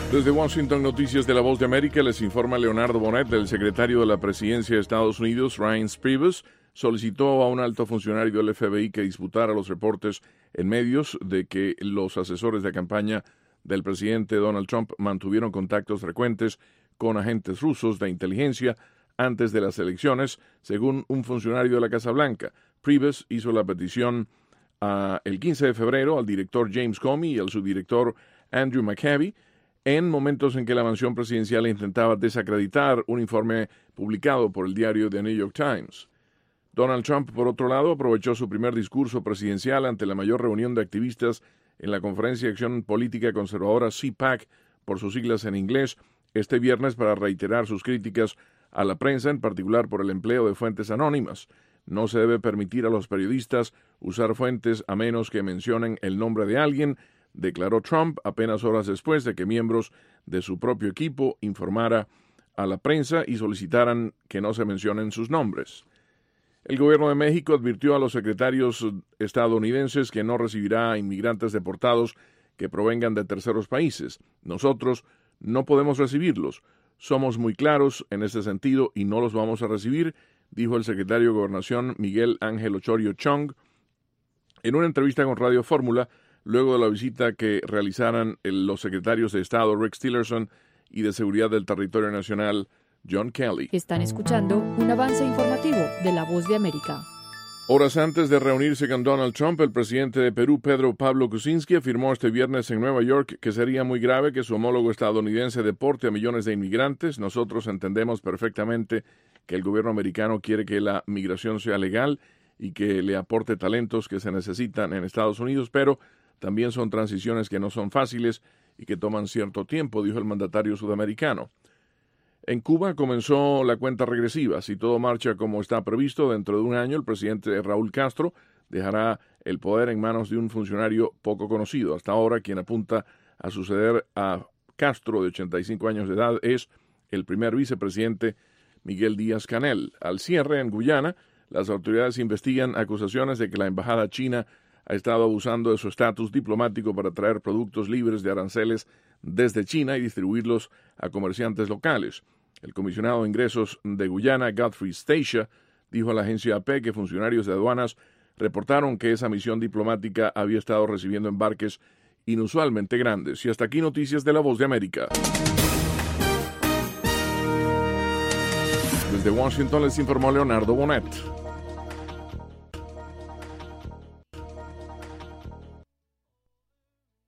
Desde Washington, Noticias de la Voz de América, les informa Leonardo Bonet. El secretario de la Presidencia de Estados Unidos, Reince Priebus, solicitó a un alto funcionario del FBI que disputara los reportes en medios de que los asesores de campaña del presidente Donald Trump mantuvieron contactos frecuentes con agentes rusos de inteligencia antes de las elecciones, según un funcionario de la Casa Blanca. Priebus hizo la petición el 15 de febrero al director James Comey y al subdirector Andrew McCabe, en momentos en que la mansión presidencial intentaba desacreditar un informe publicado por el diario The New York Times. Donald Trump, por otro lado, aprovechó su primer discurso presidencial ante la mayor reunión de activistas en la Conferencia de Acción Política Conservadora CPAC, por sus siglas en inglés, este viernes para reiterar sus críticas a la prensa, en particular por el empleo de fuentes anónimas. No se debe permitir a los periodistas usar fuentes a menos que mencionen el nombre de alguien, declaró Trump apenas horas después de que miembros de su propio equipo informara a la prensa y solicitaran que no se mencionen sus nombres. El gobierno de México advirtió a los secretarios estadounidenses que no recibirá inmigrantes deportados que provengan de terceros países. Nosotros no podemos recibirlos. Somos muy claros en este sentido y no los vamos a recibir, dijo el secretario de Gobernación Miguel Ángel Osorio Chong en una entrevista con Radio Fórmula, luego de la visita que realizaran los secretarios de Estado Rex Tillerson y de Seguridad del Territorio Nacional John Kelly. Están escuchando un avance informativo de La Voz de América. Horas antes de reunirse con Donald Trump, el presidente de Perú, Pedro Pablo Kuczynski, afirmó este viernes en Nueva York que sería muy grave que su homólogo estadounidense deporte a millones de inmigrantes. Nosotros entendemos perfectamente que el gobierno americano quiere que la migración sea legal y que le aporte talentos que se necesitan en Estados Unidos, pero también son transiciones que no son fáciles y que toman cierto tiempo, dijo el mandatario sudamericano. En Cuba comenzó la cuenta regresiva. Si todo marcha como está previsto, dentro de un año el presidente Raúl Castro dejará el poder en manos de un funcionario poco conocido. Hasta ahora, quien apunta a suceder a Castro, de 85 años de edad, es el primer vicepresidente Miguel Díaz-Canel. Al cierre, en Guyana, las autoridades investigan acusaciones de que la embajada china ha estado abusando de su estatus diplomático para traer productos libres de aranceles desde China y distribuirlos a comerciantes locales. El comisionado de ingresos de Guyana, Godfrey Stacia, dijo a la agencia AP que funcionarios de aduanas reportaron que esa misión diplomática había estado recibiendo embarques inusualmente grandes. Y hasta aquí Noticias de la Voz de América. Desde Washington les informó Leonardo Bonet.